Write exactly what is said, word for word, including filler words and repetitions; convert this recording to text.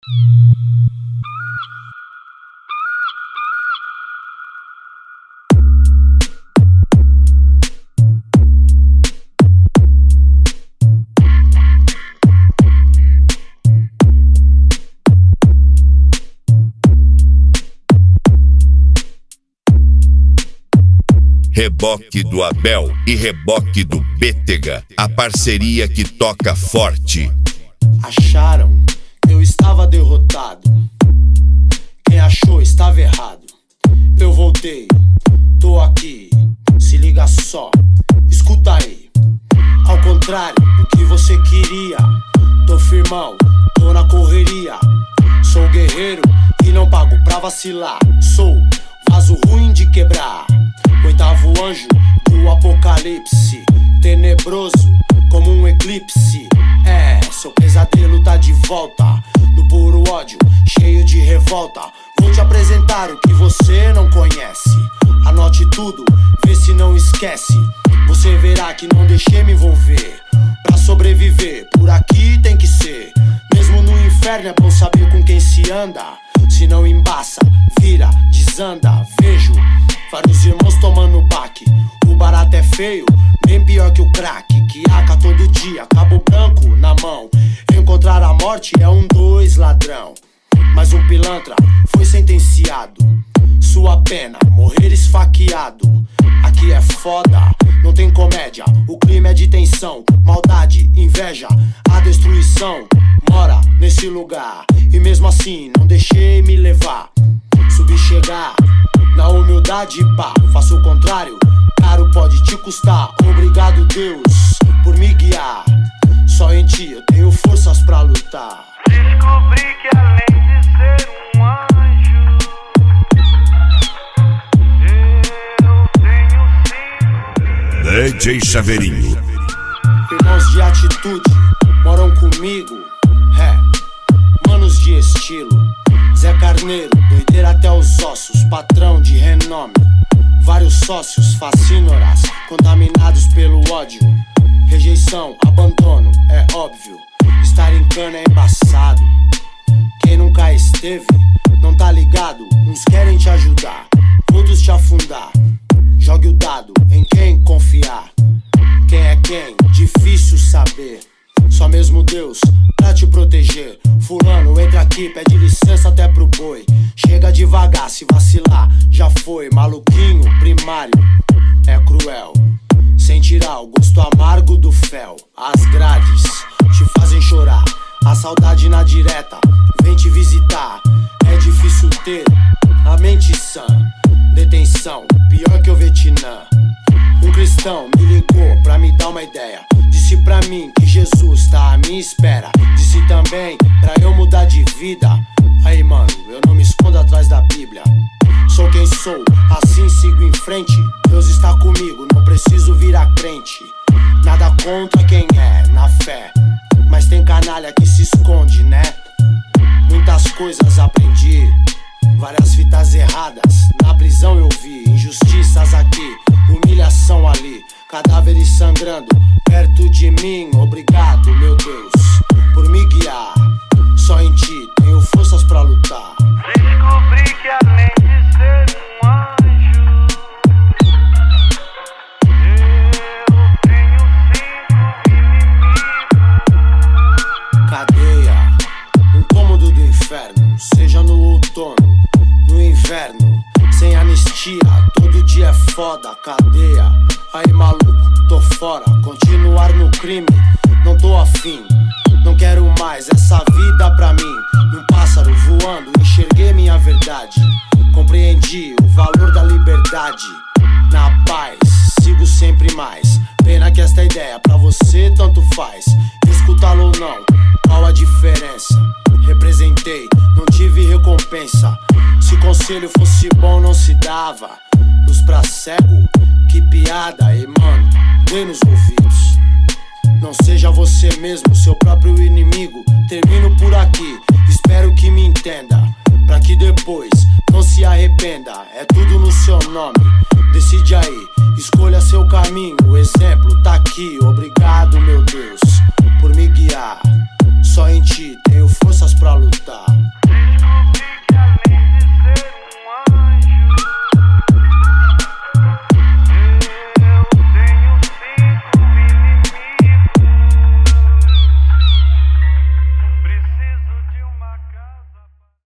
Reboque do Abel e reboque do Bétega, a parceria que toca forte. Acharam que eu estava derrotado, quem achou estava errado. Eu voltei, tô aqui, se liga só, escuta aí. Ao contrário do que você queria, tô firmão, tô na correria. Sou guerreiro e não pago pra vacilar. Sou vaso ruim de quebrar, oitavo anjo do apocalipse, tenebroso como um eclipse. É, seu pesadelo tá de volta, no puro ódio, cheio de revolta. Vou te apresentar o que você não conhece. Anote tudo, vê se não esquece. Você verá que não deixei me envolver. Pra sobreviver, por aqui tem que ser. Mesmo no inferno é bom saber com quem se anda. Se não embaça, vira, desanda. Vejo vários irmãos tomando baque. O barato é feio, bem pior que o crack. Que aca todo dia, cabo branco na mão. Encontrar a morte é um dois ladrão. Mas um pilantra foi sentenciado. Sua pena, morrer esfaqueado. Aqui é foda, não tem comédia. O crime é de tensão, maldade, inveja. A destruição mora nesse lugar. E mesmo assim não deixei me levar. Subi chegar na humildade, pá, faço o contrário, caro pode te custar. Obrigado Deus por me guiar. Só em ti eu tenho forças pra lutar. Descobri que além de ser um anjo, eu tenho sido D J Chaveirinho. Irmãos de atitude moram comigo, é, manos de estilo. Zé Carneiro, doideira até os ossos, patrão de renome. Vários sócios, fascínoras, contaminados pelo ódio. Rejeição, abandono, é óbvio. Estar em cana é embaçado. Quem nunca esteve, não tá ligado. Uns querem te ajudar, outros te afundar. Jogue o dado em quem confiar. Quem é quem, difícil saber. Só mesmo Deus pra te proteger. Fulano, entra aqui, pede licença até pro boi. Chega devagar, se vacilar, já foi. Maluquinho, primário, é cruel. Sem tirar o gosto amargo do fel. As grades te fazem chorar. A saudade na direta vem te visitar. É difícil ter a mente sã. Detenção, pior que o Vietnã. Um cristão me ligou pra me dar uma ideia. Disse pra mim que Jesus tá à minha espera. Disse também pra eu mudar de vida. Aí mano, eu não me escondo atrás da Bíblia. Sou quem sou, assim sigo em frente. Deus está comigo, não preciso virar crente. Nada contra quem é, na fé. Mas tem canalha que se esconde, né? Muitas coisas aprendi, várias fitas erradas. Na prisão eu vi injustiças aqui, humilhação ali, cadáveres sangrando perto de mim. Obrigado, meu Deus, por me guiar. Só em ti tenho forças pra lutar. Descobri que além de ser um anjo, eu tenho sido inimigo. Cadeia, um cômodo do inferno. Seja no outono, no inverno. Sem anistia, todo dia é foda. Cadeia, aí maluco, tô fora. Continuar no crime, não tô afim. Não quero mais essa vida pra mim. Um pássaro voando, enxerguei minha verdade. Compreendi o valor da liberdade. Na paz, sigo sempre mais. Pena que esta ideia pra você tanto faz. Escutá-lo ou não, qual a diferença? Representei, não tive recompensa. Se conselho fosse bom não se dava. Luz pra cego, que piada. E mano, dê nos ouvidos. Não seja você mesmo, seu próprio inimigo. Termino por aqui, espero que me entenda. Pra que depois não se arrependa. É tudo no seu nome, decide aí. Escolha seu caminho, o exemplo tá aqui. Obrigado, meu Deus, por me guiar. Só em ti tenho forças pra lutar.